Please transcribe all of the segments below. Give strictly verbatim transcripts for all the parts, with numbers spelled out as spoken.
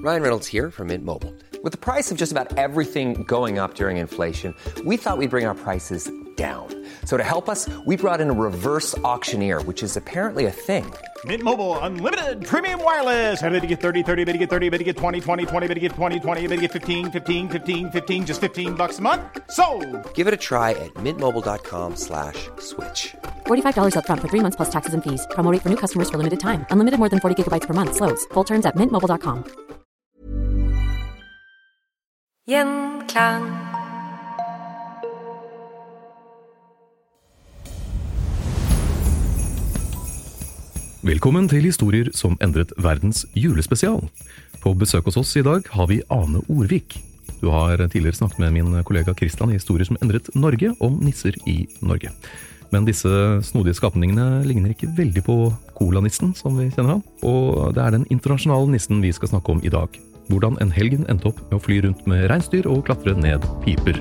Ryan Reynolds here from Mint Mobile. With the price of just about everything going up during inflation, we thought we'd bring our prices down. So to help us, we brought in a reverse auctioneer, which is apparently a thing. Mint Mobile Unlimited Premium Wireless. How to get thirty, thirty, how to get thirty, how to get twenty, twenty, twenty, how to get twenty, twenty, how to get fifteen, fifteen, fifteen, fifteen, just fifteen bucks a month? Sold! Give it a try at mintmobile.com slash switch. forty-five dollars up front for three months plus taxes and fees. Promo rate for new customers for limited time. Unlimited more than forty gigabytes per month. Slows full terms at mint mobile dot com. Gjenklang. Velkommen til Historier som endret verdens julespesial. På besøk hos oss i dag har vi Ane Orvik. Du har tidligere snakket med min kollega Kristian i Historier som endret Norge om nisser i Norge. Men disse snodige skapningene ligner ikke veldig på kolanissen som vi kjenner han, og det er den internasjonale nissen vi skal snakke om i dag. Hvordan en helgen endte opp med å fly rundt med reinsdyr og klatre ned piper.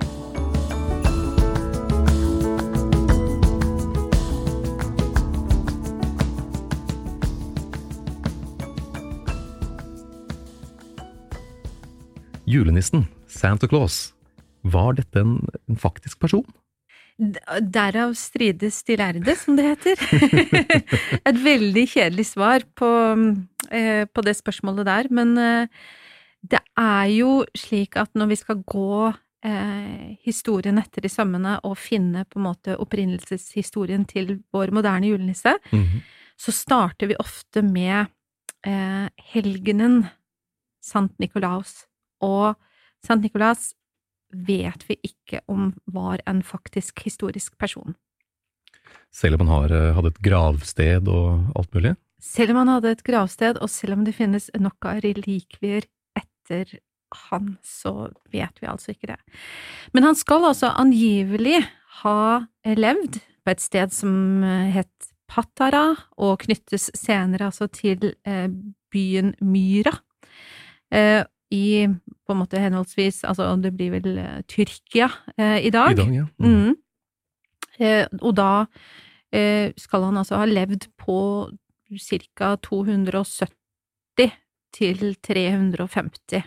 Julenissen, Santa Claus, var dette en, en faktisk person? Derav strides de lærde, som det heter. Et veldig kjedelig svar på, eh, på det spørsmålet der, men eh, det er jo slik at når vi skal gå eh, historien etter i sømmene og finne på en måte opprinnelseshistorien til vår moderne julenisse, mm-hmm. så starter vi ofte med eh, helgenen Sankt Nikolaus. Og Sankt Nikolaus vet vi ikke om var en faktisk historisk person. Selv om han har, hadde et gravsted og alt mulig? Selv om han hadde et gravsted, og selv om det finnes nok av relikvier etter han, så vet vi altså ikke det. Men han skal altså angivelig ha levd på et sted som het Patara, og knyttes senere altså til eh, byen Myra. Eh, i på en måte henholdsvis, altså det blir vel uh, Tyrkia uh, i dag. I dag, ja. Mm. Mm. Uh, og da uh, skal han altså ha levd på cirka to hundre og sytti til tre hundre og femti.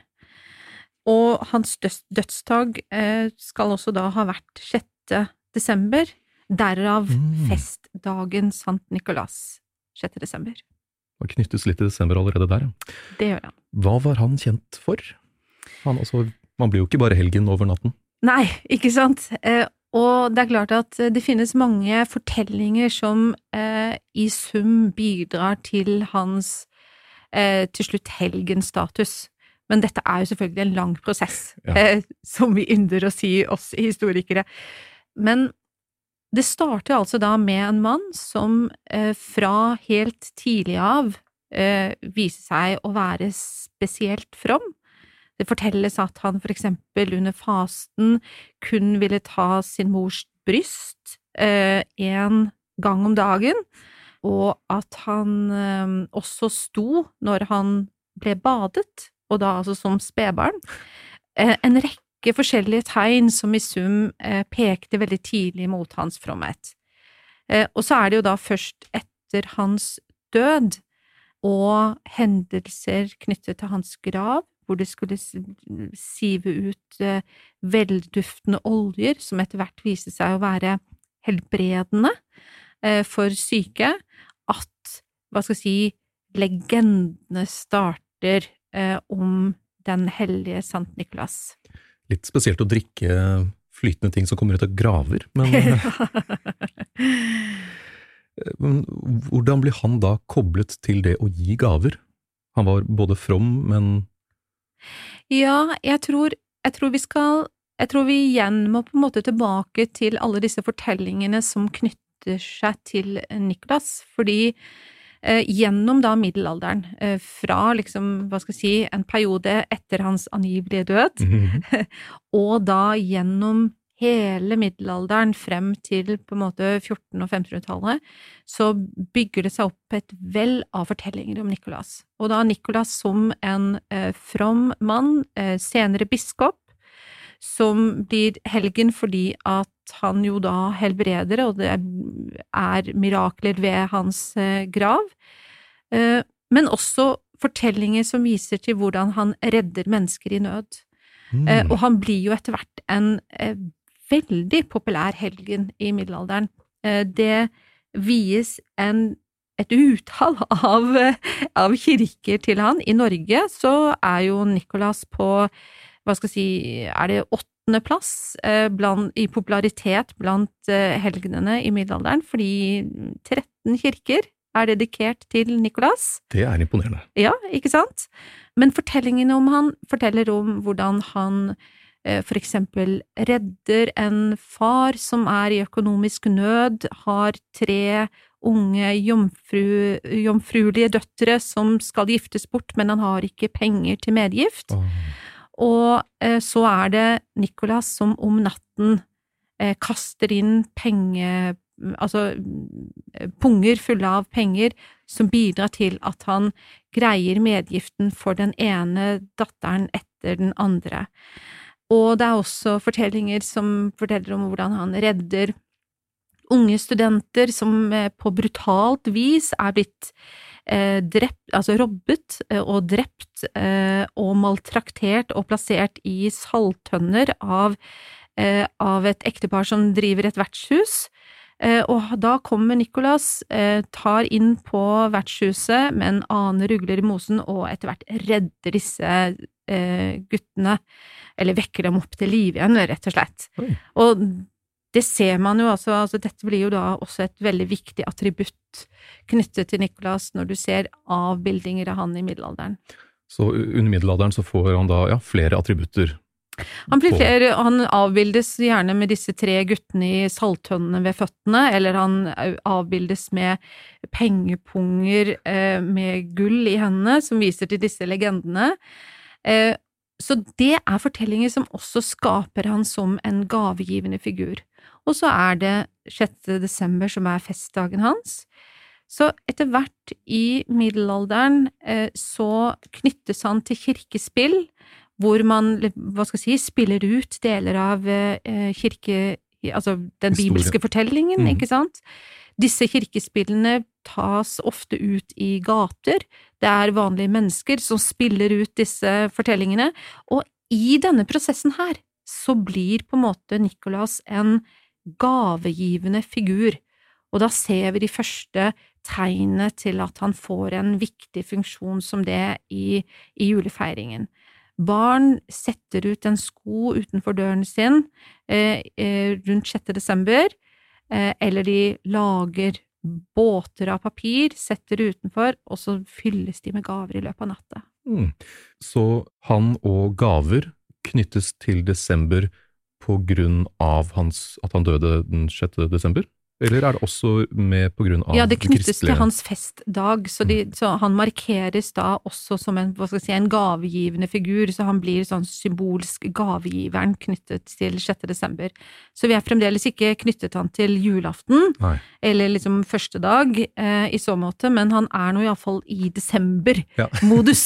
Og hans dødsdag uh, skal også da ha vært sjette desember, derav mm. festdagen Sankt Nikolaus, sjette desember. Han knyttes litt i desember allerede der. Det gjør han. Hva var han kjent for? Han, altså, man blir jo ikke bare helgen over natten. Nei, ikke sant? Eh, og det er klart at det finnes mange fortellinger som eh, i sum bidrar til hans eh, til slutt helgenstatus. Men dette er jo selvfølgelig en lang prosess, ja. eh, som vi ynder å si oss historikere. Men det starter altså da med en mann som eh, fra helt tidlig av eh, viser seg å være spesielt from. Det fortelles at han for eksempel under fasten kun ville ta sin mors bryst eh, en gang om dagen, og at han eh, også sto når han ble badet, og da altså som spedbarn, eh, en rekke ikke forskjellige tegn som i sum eh, pekte veldig tidlig mot hans fromhet. Eh, og så er det jo da først etter hans død og hendelser knyttet til hans grav, hvor det skulle sive ut eh, velduftende oljer, som etter hvert viste seg å være helbredende eh, for syke, at, hva skal jeg si, legendene starter eh, om den hellige Sankt Nikolaus. Litt spesielt å drikke flytende ting som kommer ut av graver, men, men hvordan blir han da koblet til det å gi gaver? Han var både from, men... Ja, jeg tror, jeg tror vi skal, jeg tror vi igjen må på en måte tilbake til alle disse fortellingene som knytter seg til Nikolaus, fordi Eh, gjennom da middelalderen, eh, fra liksom, hva skal jeg si, en periode etter hans angivelige død, mm-hmm. og da gjennom hele middelalderen frem til på en måte fjorten- og femtenhundretallet, så bygger det seg opp et vell av fortellinger om Nikolaus. Og da Nikolaus som en eh, from mann, eh, senere biskop, som blir helgen fordi at han jo da helbreder, og det er mirakler ved hans eh, grav, eh, men også fortellinger som viser til hvordan han redder mennesker i nød. Mm. Eh, og han blir jo etter hvert en eh, veldig populær helgen i middelalderen. Eh, det vies en et utall av, av kirker til han. I Norge så er jo Nicholas på, hva skal jeg si, er det åttende plass eh, blant, i popularitet blant eh, helgenene i middelalderen, fordi tretten kirker er dedikert til Nicholas. Det er imponerende. Ja, ikke sant? Men fortellingen om han forteller om hvordan han eh, for eksempel redder en far som er i økonomisk nød, har tre unge jomfru, jomfruelige døtre som skal giftes bort, men han har ikke penger til medgift. Oh. Og eh, så er det Nicholas som om natten eh, kaster inn penge, altså punger fulle av penger, som bidrar til at han greier medgiften for den ene datteren etter den andre. Og det er også fortellinger som forteller om hvordan han redder unge studenter som på brutalt vis er blitt eh, drept, altså robbet eh, og drept eh, og maltraktert og plassert i salttønner av, eh, av et ektepar som driver et vertshus. Eh, og da kommer Nicholas, eh, tar inn på vertshuset med en annen rugler i mosen og etter hvert redder disse eh, guttene, eller vekker dem opp til liv igjen, rett og slett. Oi. Og det ser man jo altså, altså dette blir jo da også et veldig viktig attributt knyttet til Nicholas når du ser avbildinger av han i middelalderen. Så under middelalderen så får han da ja, flere attributter? Han blir flere, han avbildes gjerne med disse tre guttene i salttønnene ved føttene, eller han avbildes med pengepunger eh, med gull i hendene, som viser til disse legendene. Eh, så det er fortellinger som også skaper han som en gavegivende figur. Og så er det sjette desember som er festdagen hans. Så etter hvert i middelalderen eh, så knyttes han til kirkespill, hvor man, hva skal jeg si, spiller ut deler av eh, kirke, altså den Historie. Bibelske fortellingen, mm. ikke sant? Disse kirkespillene tas ofte ut i gater. Det er vanlige mennesker som spiller ut disse fortellingene, og i denne prosessen her så blir på en måte Nicholas en gavegivende figur, og da ser vi de første tegnene til at han får en viktig funksjon som det i, i julefeiringen. Barn setter ut en sko utenfor døren sin eh, rundt sjette desember, eh, eller de lager båter av papir, setter utenfor, og så fylles de med gaver i løpet av natta. Mm. Så han og gaver knyttes til desember på grunn av hans, at han døde den sjette desember? Eller er det også med på grunn av ja, det knyttes kristelige? til hans festdag, så, de, så han markeres da også som en, hva skal jeg si, en gavegivende figur, så han blir sånn symbolsk gavegiveren knyttet til sjette desember. Så vi er fremdeles ikke knyttet han til julaften, Nei. Eller liksom første dag eh, i så måte, men han er nå i hvert fall i desember-modus.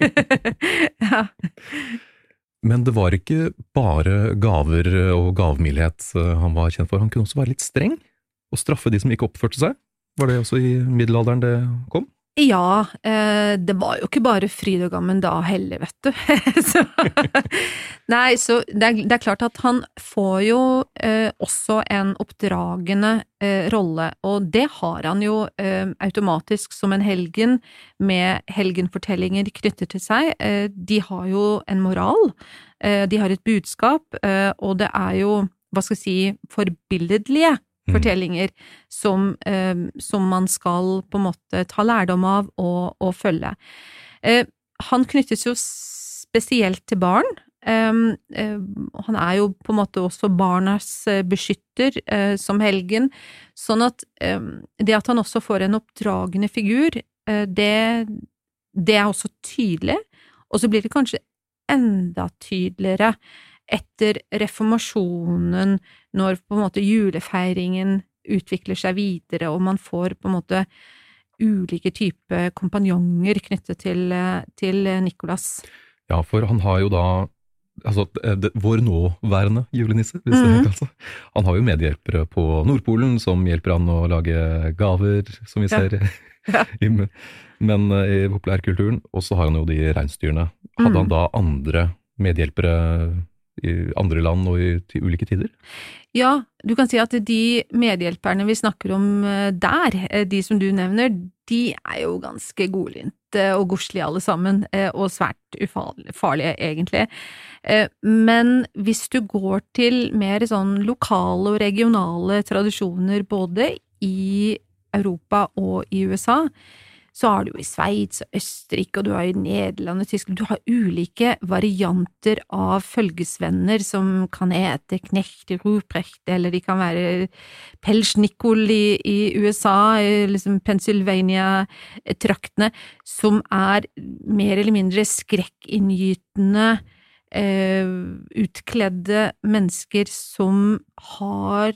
Ja. ja. Men det var ikke bare gaver og gavmildhet han var kjent for, han kunne også være litt streng og straffe de som ikke oppførte seg. Var det også i middelalderen det kom? Ja, eh, det var jo ikke bare fryd og gammen da heller, vet du. så, nei, så det er, det er klart at han får jo eh, også en oppdragende eh, rolle, og det har han jo eh, automatisk som en helgen med helgenfortellinger knyttet til seg. Eh, de har jo en moral, eh, de har et budskap, eh, og det er jo, hva skal jeg si, forbilledlige fortellinger som, eh, som man skal på en måte ta lærdom av og, og følge. Eh, han knyttes jo spesielt til barn. Eh, eh, han er jo på en måte også barnas beskytter eh, som helgen, sånn at eh, det at han også får en oppdragende figur, eh, det, det er også tydelig, og så blir det kanskje enda tydeligere etter reformasjonen, når på en måte julefeiringen utvikler seg videre, og man får på en måte ulike typer kompanjonger knyttet til, til Nicholas. Ja, for han har jo da altså, det, vår nåværende julenisse, hvis Mhm. det kan altså. Han har jo medhjelpere på Nordpolen som hjelper han å lage gaver, som vi Ja. ser Ja. i, men eh, i populærkulturen. Og så har han jo de reinsdyrene. Hadde Mhm. han da andre medhjelpere i andre land og i til ulike tider? Ja, du kan si at de medhjelperne vi snakker om eh, der, eh, de som du nevner, de er jo ganske godlynte og godslige alle sammen, eh, og svært ufarlige egentlig. Eh, Men hvis du går til mer sånn lokale og regionale tradisjoner både i Europa og i U S A, så har du jo i Sveits og Østerrike, og du har i Nederland og Tyskland, du har ulike varianter av følgesvenner som kan hete Knecht, Ruprecht, eller de kan være Pelschnickel i, i U S A, i liksom Pennsylvania-traktene, som er mer eller mindre skrekkinngytende, eh, utkledde mennesker som har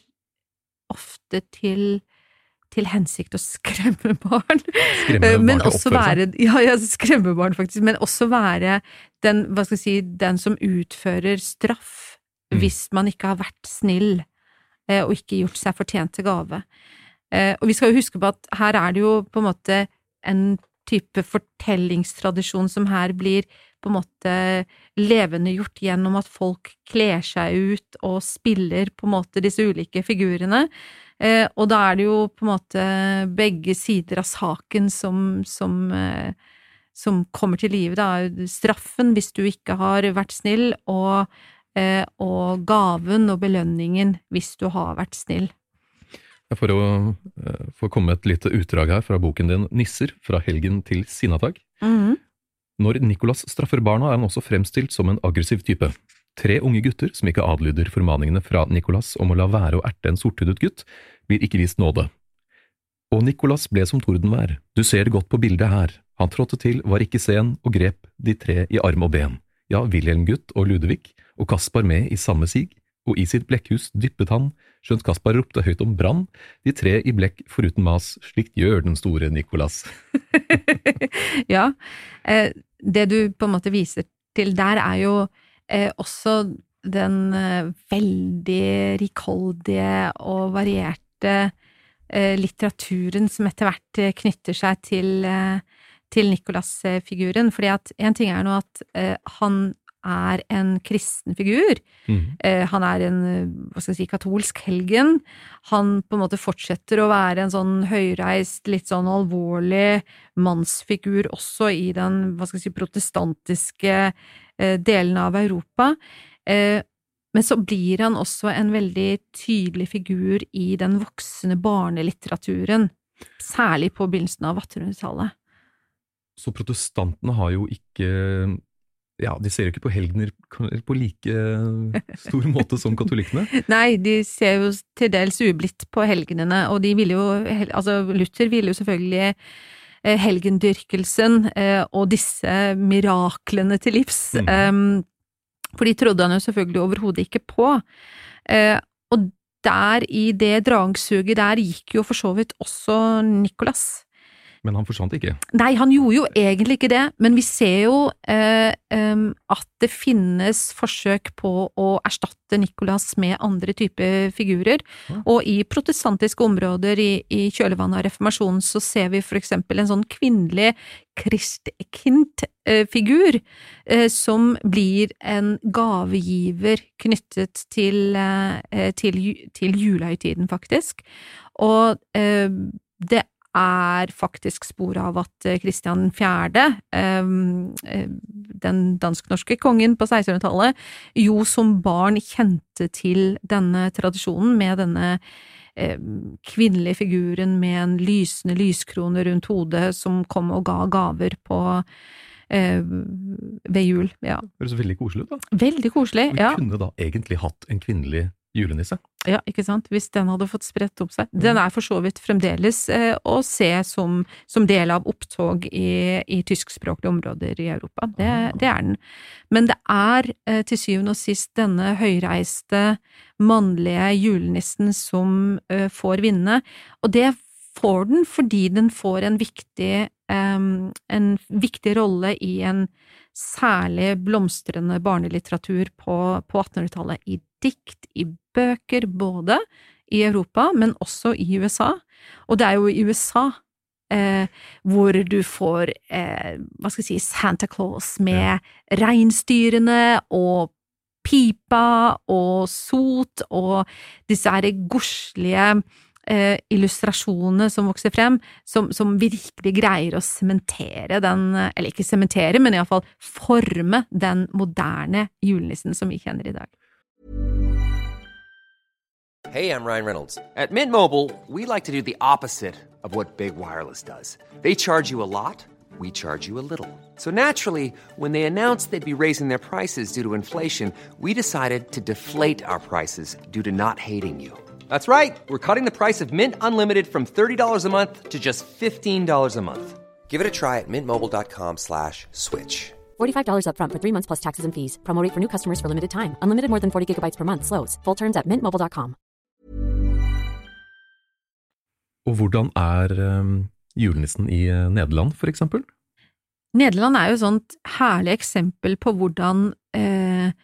ofte til til hensikt å skremme barn. Skremme barn men til også oppføre være, seg? ja, ja, skremme barn faktisk, men også være den, hva skal jeg si, den som utfører straff Mm. hvis man ikke har vært snill eh, og ikke gjort seg fortjent til gave. Eh, og vi skal jo huske på at her er det jo på en måte en type fortellingstradisjon som her blir på en måte levendegjort gjennom at folk kler seg ut og spiller på en måte disse ulike figurene. Eh, og da er det jo på en måte begge sider av saken som, som, eh, som kommer til live, da. Straffen hvis du ikke har vært snill, og, eh, og gaven og belønningen hvis du har vært snill. For å eh, få komme et lite utdrag her fra boken din Nisser, fra helgen til sinnatag. Mhm. Når Nikolas straffer barna er han også fremstilt som en aggressiv type. Tre unge gutter som ikke adlyder formaningene fra Nikolas om å la være å erte en sorthudet gutt, blir ikke vist nåde. Og Nikolas ble som tordenvær, du ser det godt på bildet her. Han trådte til, var ikke sen, og grep de tre i arm og ben. Ja, Wilhelm gutt og Ludvig, og Kaspar med i samme sig, og i sitt blekkhus dyppet han, skjønt Kaspar ropte høyt om brann, de tre i blekk foruten mas, slikt gjør den store Nikolas. Ja, eh, det du på en måte viser til der er jo eh, også den eh, veldig rikholdige og varierte eh, litteraturen som etter hvert eh, knytter seg til, eh, til Nikolas-figuren, fordi at en ting er nå at eh, han er en kristen figur. Mm. Eh, han er en, hva skal jeg si, katolsk helgen. Han på en måte fortsetter å være en sånn høyreist, litt sånn alvorlig mannsfigur også i den, hva skal jeg si, protestantiske eh, delen av Europa. Eh, men så blir han også en veldig tydelig figur i den voksne barnelitteraturen, særlig på begynnelsen av attenhundretallet. Så protestantene har jo ikke, ja, de ser jo ikke på helgener på like stor måte som katolikkene. Nei, de ser jo til dels ublidt på helgenene, og de ville jo, altså Luther ville jo selvfølgelig eh, helgendyrkelsen eh, og disse miraklene til livs, Mm. eh, for de trodde han jo selvfølgelig overhodet ikke på. Eh, og der i det dragsuget der gikk jo for så vidt også Nikolas. Men han forsvant ikke. Nei, han gjorde jo egentlig ikke det, men vi ser jo eh, em, at det finnes forsøk på å erstatte Nikolas med andre typer figurer, Ja. og i protestantiske områder i, i kjølvannet av reformasjonen så ser vi for eksempel en sånn kvinnelig Christkind-figur eh, som blir en gavegiver knyttet til, eh, til, ju- til julehøytiden faktisk, og eh, det er faktisk spor av at Kristian den fjerde, den dansk-norske kongen på sekstenhundretallet, jo som barn kjente til denne tradisjonen med denne kvinnelige figuren med en lysende lyskrone rundt hodet som kom og ga gaver på ved jul. Ja. Det høres veldig koselig ut da. Veldig koselig, Vi ja. kunne da egentlig hatt en kvinnelig julenisse. Ja, ikke sant? Hvis den hadde fått spredt opp seg. Den er for så vidt fremdeles eh, å se som, som del av opptog i, i tyskspråklige områder i Europa. Det, det er den. Men det er eh, til syvende og sist denne høyreiste, mannlige julenissen som eh, får vinne, og det får den fordi den får en viktig, eh, en viktig rolle i en særlig blomstrende barnelitteratur på, på attenhundretallet, i dikt, i bøker, både i Europa, men også i U S A. Og det er jo i U S A eh, hvor du får, eh, hva skal jeg si, Santa Claus med ja. reinsdyrene og pipa og sot og disse her godslige eh, illustrasjonene som vokser frem, som, som virkelig greier å sementere den, eller ikke sementere, men i hvert fall forme den moderne julenissen som vi kjenner i dag. Hey, I'm Ryan Reynolds. At Mint Mobile, we like to do the opposite of what Big Wireless does. They charge you a lot, we charge you a little. So naturally, when they announced they'd be raising their prices due to inflation, we decided to deflate our prices due to not hating you. That's right. We're cutting the price of Mint Unlimited from thirty dollars a month to just fifteen dollars a month. Give it a try at mintmobile.com slash switch. forty-five dollars up front for three months plus taxes and fees. Promo rate for new customers for limited time. Unlimited more than forty gigabytes per month. Slows full terms at mint mobile dot com. Og hvordan er um, julenissen i Nederland, for eksempel? Nederland er jo et sånt herlig eksempel på hvordan eh,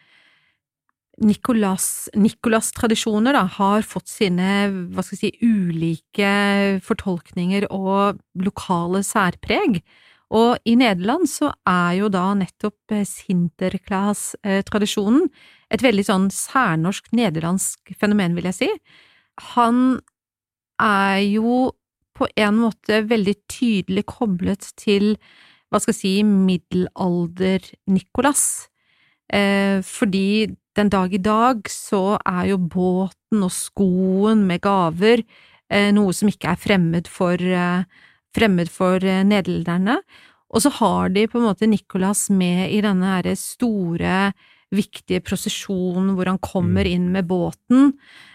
Nikolas, Nikolas-tradisjoner da, har fått sine, hva skal jeg si, ulike fortolkninger og lokale særpreg. Og i Nederland så er jo da nettopp Sinterklaas-tradisjonen et veldig sånn særnorsk nederlandsk fenomen, vil jeg si. Han er jo på en måte veldig tydelig koblet til, hva skal jeg si, middelalder-Nikolas. Eh, fordi den dag i dag så er jo båten og skoen med gaver eh, noe som ikke er fremmed for, eh, fremmed for eh, nederlenderne. Og så har de på en måte Nikolas med i denne her store, viktige prosesjonen hvor han kommer inn med båten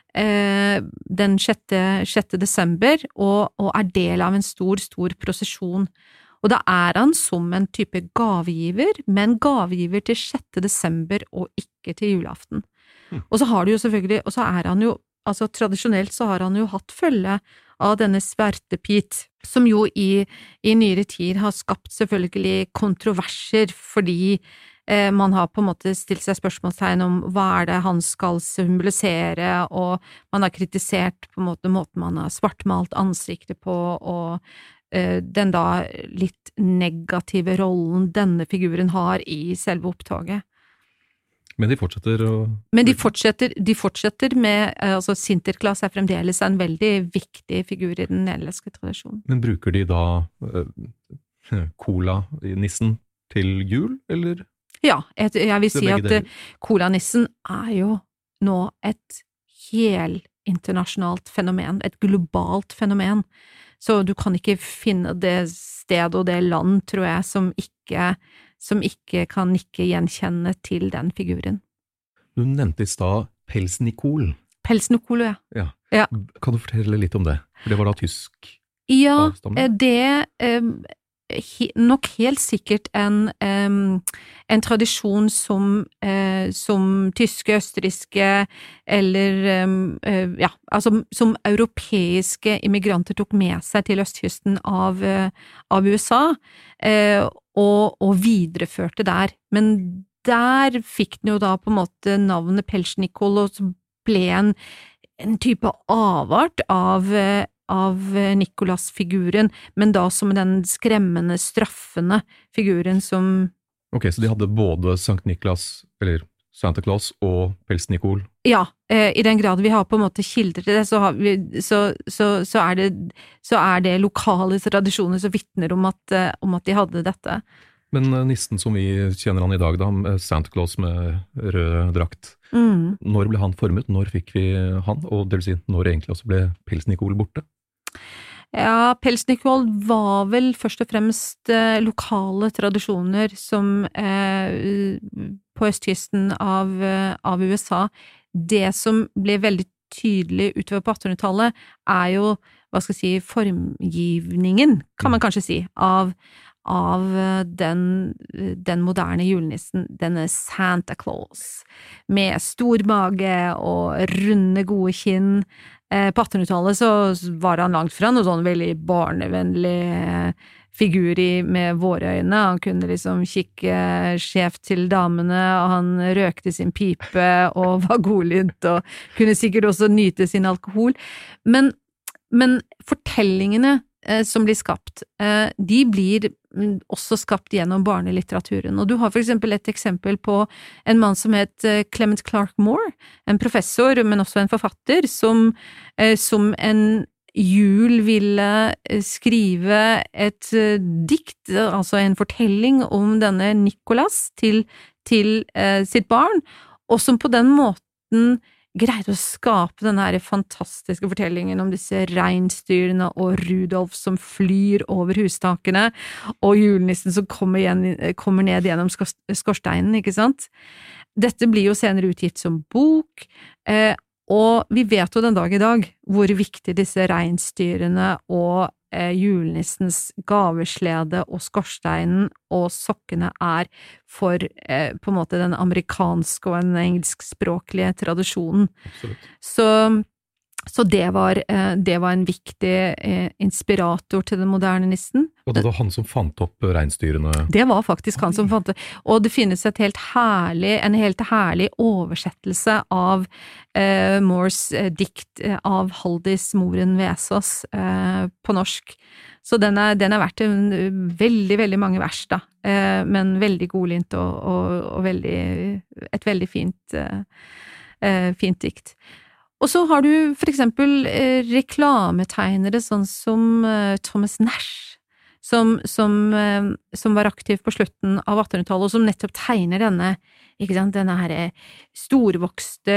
den sjette desember, og, og er del av en stor, stor prosesjon. Og da er han som en type gavegiver, men gavegiver til sjette desember og ikke til julaften. Mm. Og så har du jo selvfølgelig, og så er han jo, altså tradisjonelt så har han jo hatt følge av denne Svertepit, som jo i, i nyere tid har skapt selvfølgelig kontroverser, fordi Eh, man har på en måte stilt seg spørsmålstegn om hva er det han skal symbolisere, og man har kritisert på en måte måten man har svartmalt ansiktet på, og eh, den da litt negative rollen denne figuren har i selve opptoget. Men de fortsetter å... Men de fortsetter, de fortsetter med, altså Sinterklaas er fremdeles en veldig viktig figur i den nederlandske tradisjonen. Men bruker de da eh, cola-nissen til jul, eller... Ja, jeg, jeg vil si at colanissen er jo nå et helt internasjonalt fenomen, et globalt fenomen. Så du kan ikke finne det sted og det land, tror jeg, som ikke, som ikke kan ikke gjenkjenne til den figuren. Du nevnte i stad Pels-Nikol. Pels-Nikol, ja. ja. Ja. Kan du fortelle litt om det? For det var da tysk ja, avstamning. Det... Um, nok helt sikkert en, um, en tradisjon som, uh, som tyske, østerrikske eller um, uh, ja, altså som europeiske immigranter tok med seg til østkysten av, uh, av U S A uh, og, og videreførte der. Men der fikk den jo da på en måte navnet Pels-Nikol, og så ble en, en type avart av uh, av Nikolas-figuren, men da som den skremmende, straffende figuren som... Ok, så de hadde både Sankt Niklas, eller Santa Claus, og Pels-Nikol? Ja, eh, i den grad vi har på en måte kilder til det, så, har vi, så, så, så, er, det, så er det lokale tradisjoner som vittner om at, om at de hadde dette. Men nissen som vi kjenner han i dag, da, Santa Claus med rød drakt, mm. når ble han formet? Når fikk vi han? Og det vil si, når egentlig også ble Pels-Nikol borte? Ja, Pels-Nikol var vel først og fremst eh, lokale tradisjoner som eh, på østkysten av, av U S A. Det som ble veldig tydelig utover på attenhundretallet er jo, hva skal jeg si, formgivningen, kan man kanskje si, av av den, den moderne julenissen, denne Santa Claus, med stor mage og runde, gode kinn. Eh, på attenhundretallet så var han langt fra noe sånn veldig barnevennlig figur i med våre øyne. Han kunne liksom kikke skjevt til damene, og han røkte sin pipe og var godlynt, og kunne sikkert også nyte sin alkohol. Men, men fortellingene eh, som blir skapt, eh, de blir også skapt gjennom barnelitteraturen. Og du har for eksempel et eksempel på en mann som het Clement Clark Moore, en professor, men også en forfatter, som, eh, som en Jul ville skrive et dikt, altså en fortelling om denne Nicholas til, til eh, sitt barn, og som på den måten greide å skape denne her fantastiske fortellingen om disse reinsdyrene og Rudolf som flyr over hustakene, og julenissen som kommer, igjen, kommer ned gjennom skorsteinen, ikke sant? Dette blir jo senere utgitt som bok, eh, og vi vet jo den dag i dag hvor viktig disse reinsdyrene og eh, julenissens gaveslede og skorsteinen og sokkene er for eh, på en måte den amerikanske og den engelskspråklige tradisjonen. Absolutt. Så, så det, var, eh, det var en viktig eh, inspirator til den moderne nissen. Og det var han som fant opp reinsdyrene? Det var faktisk han som fant det. Og det finnes et helt herlig, en helt herlig oversettelse av eh, Moores eh, dikt eh, av Haldis Moren Vesaas eh, på norsk. Så den er, den er verdt en, veldig, veldig mange vers da, eh, men veldig godlynt og, og, og veldig, et veldig fint, eh, fint dikt. Og så har du for eksempel eh, reklametegnere sånn som eh, Thomas Nash, Som, som, som var aktiv på slutten av attenhundretallet, og som nettopp tegner denne, ikke sant, denne her storvokste,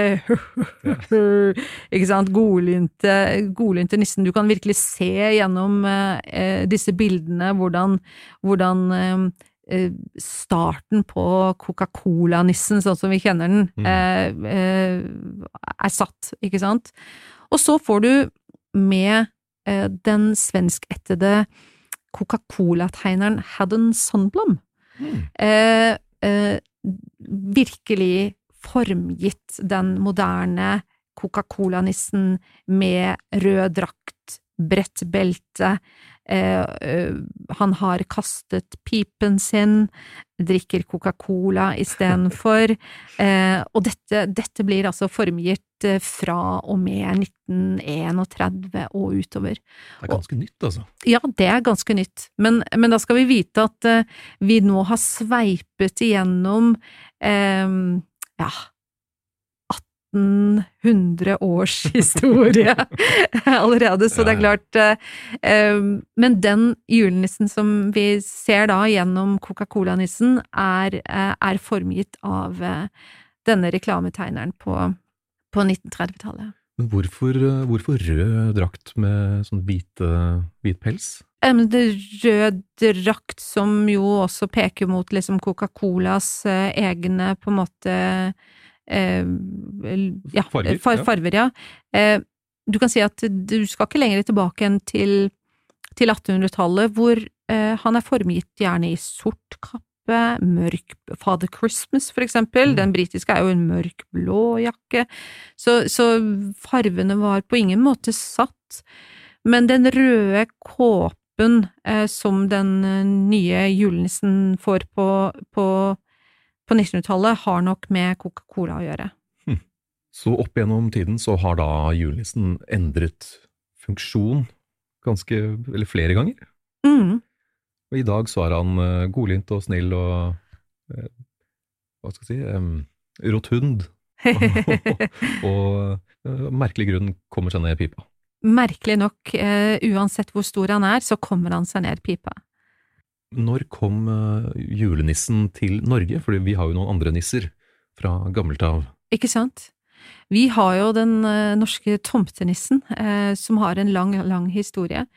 ikke sant, godlynte, godlynte nissen. Du kan virkelig se gjennom eh, disse bildene hvordan, hvordan eh, starten på Coca-Cola-nissen, sånn som vi kjenner den, mm. eh, eh, er satt, ikke sant? Og så får du med eh, den svenskettede Coca-Cola-tegneren Haddon Sundblom mm. eh, eh, virkelig formgitt den moderne Coca-Cola-nissen med rød drakt, bredt belte, eh, eh, han har kastet pipen sin, drikker Coca-Cola i stedet for, eh, og dette, dette blir altså formgitt fra og med nitten trettién og utover. Det er ganske nytt, altså. Ja, det er ganske nytt, men, men da skal vi vite at uh, vi nå har sveipet igjennom um, ja, atten hundre års historie allerede, så det er klart uh, um, men den julenissen som vi ser da gjennom Coca-Cola-nissen er, uh, er formgitt av uh, denne reklametegneren på på nitten trettitallet. Men hvorfor, hvorfor rød drakt med sånn hvit, hvit pels? Um, det rød drakt som jo også peker mot liksom Coca-Colas uh, egne på en måte uh, ja, farger, far, farver, ja. Uh, du kan si at du skal ikke lenger tilbake enn til, til attenhundretallet, hvor uh, han er formgitt gjerne i sort kappe, mørk Father Christmas for eksempel, mm. den britiske er jo en mørk blå jakke, så, så farvene var på ingen måte satt, men den røde kåpen eh, som den nye julenissen får på, på, på nittenhundretallet har nok med Coca-Cola å gjøre. Hm. Så opp gjennom tiden så har da julenissen endret funksjon ganske, eller flere ganger? Mhm. Og i dag så er han uh, godlynt og snill og, uh, hva skal jeg si, um, rotund. og og uh, merkelig grunn kommer seg ned i pipa. Merkelig nok, uh, uansett hvor stor han er, så kommer han seg ned i pipa. Når kom uh, julenissen til Norge? Fordi vi har jo noen andre nisser fra gammelt av. Ikke sant? Vi har jo den uh, norske tomtenissen, uh, som har en lang, lang historie.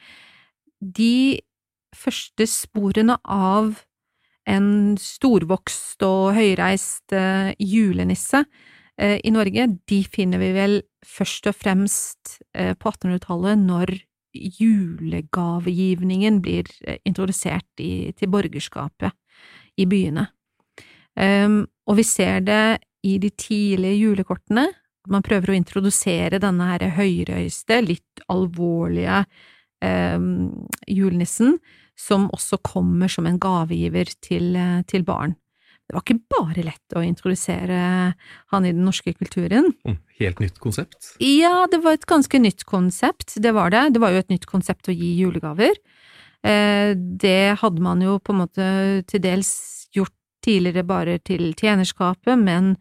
De første sporene av en storvokst og høyreist uh, julenisse uh, i Norge, de finner vi vel først og fremst uh, på attenhundretallet når julegavegivningen blir uh, introdusert i, til borgerskapet i byene. Um, og vi ser det i de tidlige julekortene, at man prøver å introdusere denne her høyrøyste, litt alvorlige um, julenissen, som også kommer som en gavegiver til, til barn. Det var ikke bare lett å introdusere han i den norske kulturen. Helt nytt konsept? Ja, det var et ganske nytt konsept, det var det. Det var jo et nytt konsept å gi julegaver. Det hadde man jo på en måte til dels gjort tidligere bare til tjenerskapet, men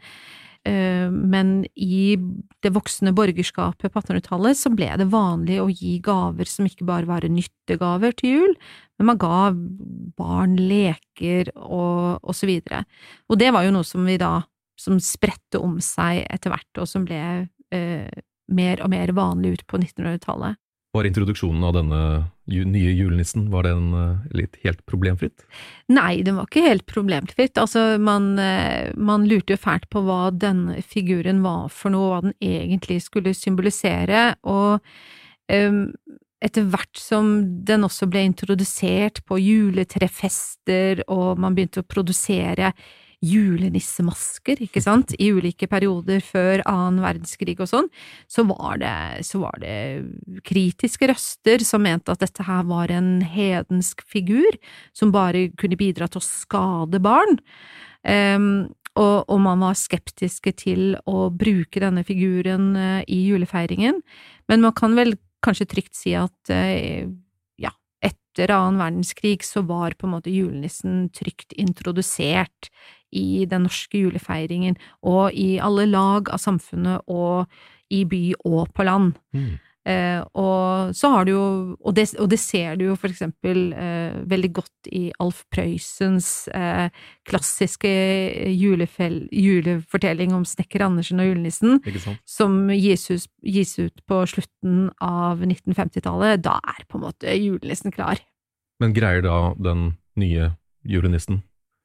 men i det voksne borgerskapet på attenhundretallet så ble det vanlig å gi gaver som ikke bare var nyttegaver til jul, men man ga barn leker og, og så videre. Og det var jo noe som vi da, som spredte om seg etter hvert, og som ble eh, mer og mer vanlig ut på nittenhundretallet. Var introduksjonen av denne nye julenissen, var den litt helt problemfritt? Nei, den var ikke helt problemfritt. Altså, man, man lurte jo fælt på hva denne figuren var for noe, hva den egentlig skulle symbolisere, og um, etter hvert som den også ble introdusert på juletrefester, og man begynte å produsere julenissemasker, ikke sant, i ulike perioder før annen verdenskrig og sånn, så var det, så var det kritiske røster som mente at dette her var en hedensk figur som bare kunne bidra til å skade barn, um, og, og man var skeptiske til å bruke denne figuren uh, i julefeiringen, men man kan vel kanskje trygt si at uh, ja, etter annen verdenskrig så var på en måte julenissen trygt introdusert i den norske julefeiringen, og i alle lag av samfunnet, og i by og på land. Mm. Eh, og så har du jo, og det, og det ser du jo for eksempel eh, veldig godt i Alf Prøysens eh, klassiske julefell, julefortelling om Snekker Andersen og julenissen, som gis ut, gis ut på slutten av nittenfemtitallet. Da er på en måte julenissen klar. Men greier da den nye julenissen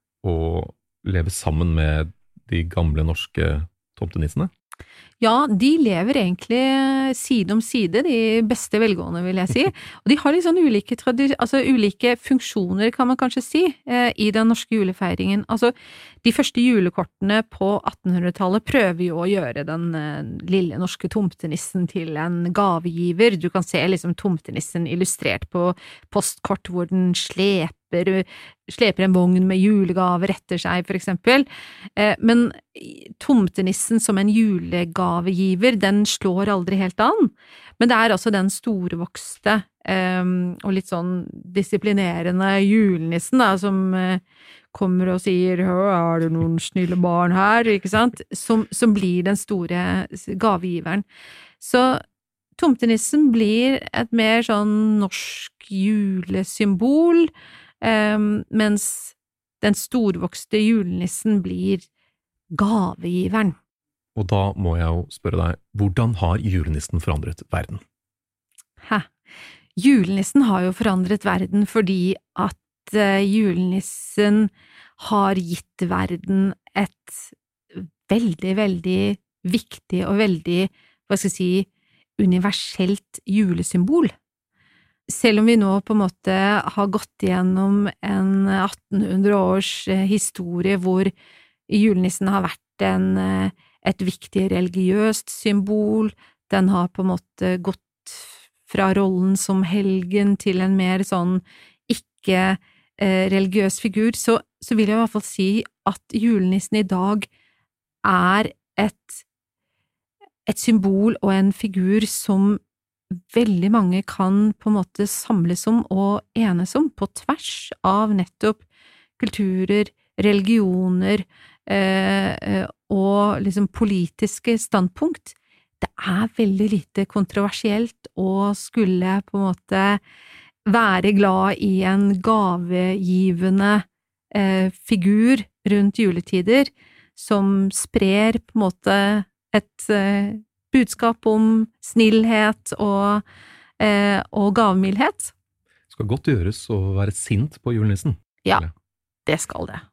å leve sammen med de gamle norske tomtenissene? Ja, de lever egentlig side om side, de beste velgående, vil jeg si. Og de har litt sånn ulike, altså ulike funksjoner, kan man kanskje si, i den norske julefeiringen. Altså, de første julekortene på attenhundretallet prøver jo å gjøre den lille norske tomtenissen til en gavegiver. Du kan se liksom tomtenissen illustrert på postkort hvor den sleper sleper en vogn med julegaver etter seg, for eksempel. Men tomtenissen som en julegavegiver, den slår aldri helt an. Men det er altså den storvokste og litt sånn disiplinerende julenissen da, som kommer og sier, er det noen snille barn her, ikke sant? Som, som blir den store gavegiveren. Så tomtenissen blir et mer sånn norsk julesymbol, Um, mens den storvokste julenissen blir gavegiveren. Og da må jeg jo spørre deg, hvordan har julenissen forandret verden? Hæ? Julenissen har jo forandret verden fordi at uh, julenissen har gitt verden et veldig, veldig viktig og veldig, hva skal jeg si, universelt julesymbol. Selv om vi nå på en måte har gått igjennom en attenhundre års historie hvor julenissen har vært en, et viktig religiøst symbol, den har på en måte gått fra rollen som helgen til en mer sånn ikke-religiøs figur, så, så vil jeg i hvert fall si at julenissen i dag er et, et symbol og en figur som veldig mange kan på en måte samles om og enes om på tvers av nettopp kulturer, religioner eh, og liksom politiske standpunkt. Det er veldig lite kontroversielt å skulle på en måte være glad i en gavegivende eh, figur rundt juletider som sprer på en måte et eh, budskap om snillhet og, eh, og gavmildhet. Det skal godt gjøres å være sint på julenissen. Ja, det skal det.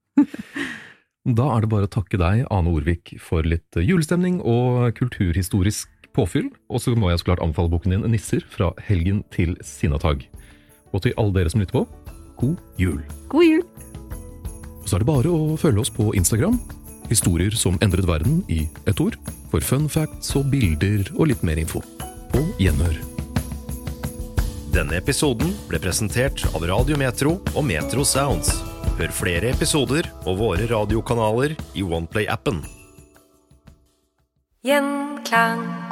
Da er det bare å takke deg, Ane Orvik, for litt julestemning og kulturhistorisk påfyll, og så må jeg så klart anbefale boken din Nisser fra helgen til Sinnatag. Og til alle dere som lytter på, god jul! God jul! Og så er det bare å følge oss på Instagram, historier som endret verden i ett ord, for fun facts og bilder og litt mer info. På gjenhør. Denne episoden ble presentert av Radio Metro og Metro Sounds. Hør flere episoder og våre radiokanaler i OnePlay-appen. Gjenklang.